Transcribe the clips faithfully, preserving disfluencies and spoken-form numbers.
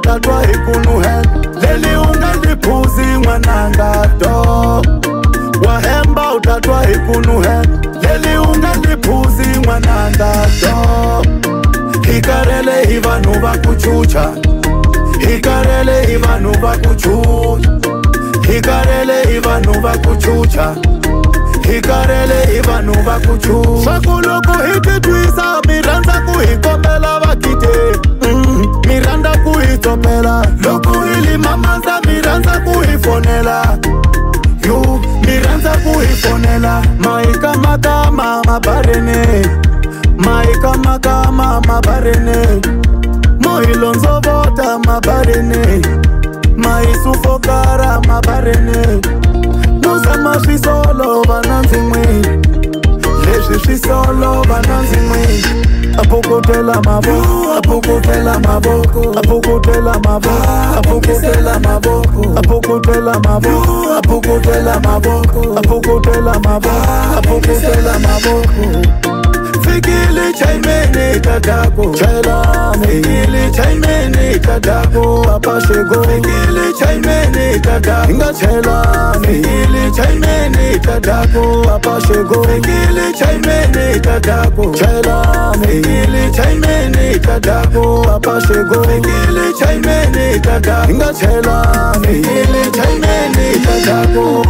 utatwa ikunuhela leli ungaliphuzi mwananga do wahemba utatwa ikunuhela leli ungaliphuzi mwananga do hikarele hivanu vakuchucha hikarele hivanu vakuchucha hikarele hivanu vakuchucha hikarele hivanu vakuchucha shakuluku hititwisa miranda kuhikopela vakite mm, miranda kuhitopela loku hili mamanza miranda kuhifonela yu miranda kuhifonela maika makama mabarene maika makama mabarene moilonzo vota mabarene maisufokara mabarene nusama swisolo vananzimwe leswi swisolo vananzimwe apokotela maboko apokotela maboko apokotela maboko apokotela maboko apokotela maboko apokotela maboko apokotela maboko apokotela maboko fikile chaimene tatako chailane fikile chaimene tatako apashego fikile chaimene tatako inga chailane fikile chaimene tatako apashego fikile chaimene tatako chailane fikile chaimene tatako apashego fikile chaimene tatako inga chailane fikile chaimene tatako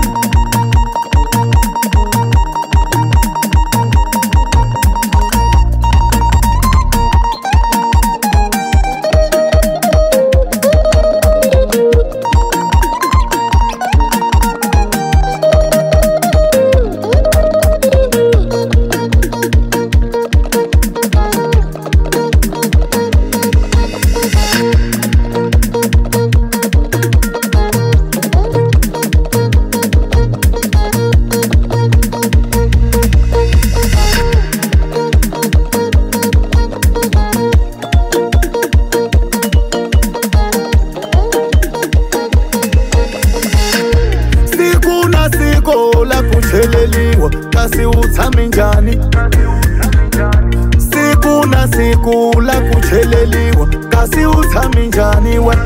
kucheleliwa kasi utshame njani siku na siku la kucheleliwa kasi utshame njani we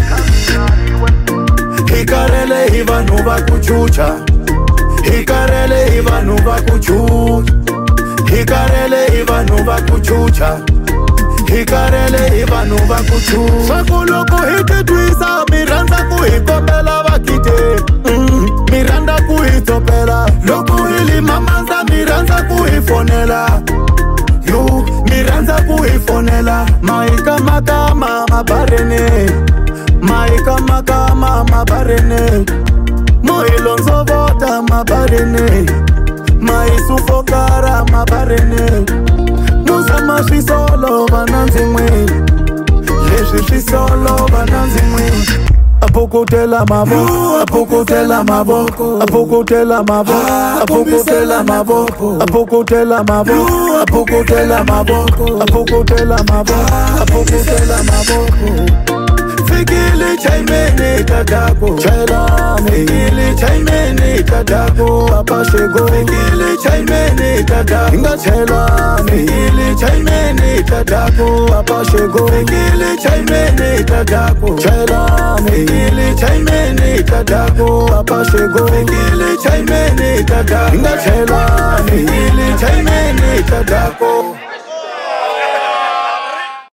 hikarele hivanu vakuchucha hikarele hivanu vakuchucha hikarele hivanu vakuchucha hikarele hivanu vakuchucha shakuluku hititwisa miranda kuhikopela vakite mm, miranda kuhitopela loku hili mamanza miranda kuhifonela yu miranda kuhifonela maika makama mabarene maika makama mabarene moilonzo vota mabarene maisufokara mabarene nusama swisolo vananzimwe leswi swisolo vananzimwe apokotela maboko apokotela maboko apokotela maboko apokotela maboko apokotela maboko apokotela maboko apokotela maboko apokotela maboko fikile chaimene tatako chailane fikile chaimene tatako apashego fikile chaimene tatako inga chailane fikile chaimene tatako apashego fikile chaimene tatako chailane fikile chaimene tatako apashego fikile chaimene tatako inga chailane fikile chaimene tatako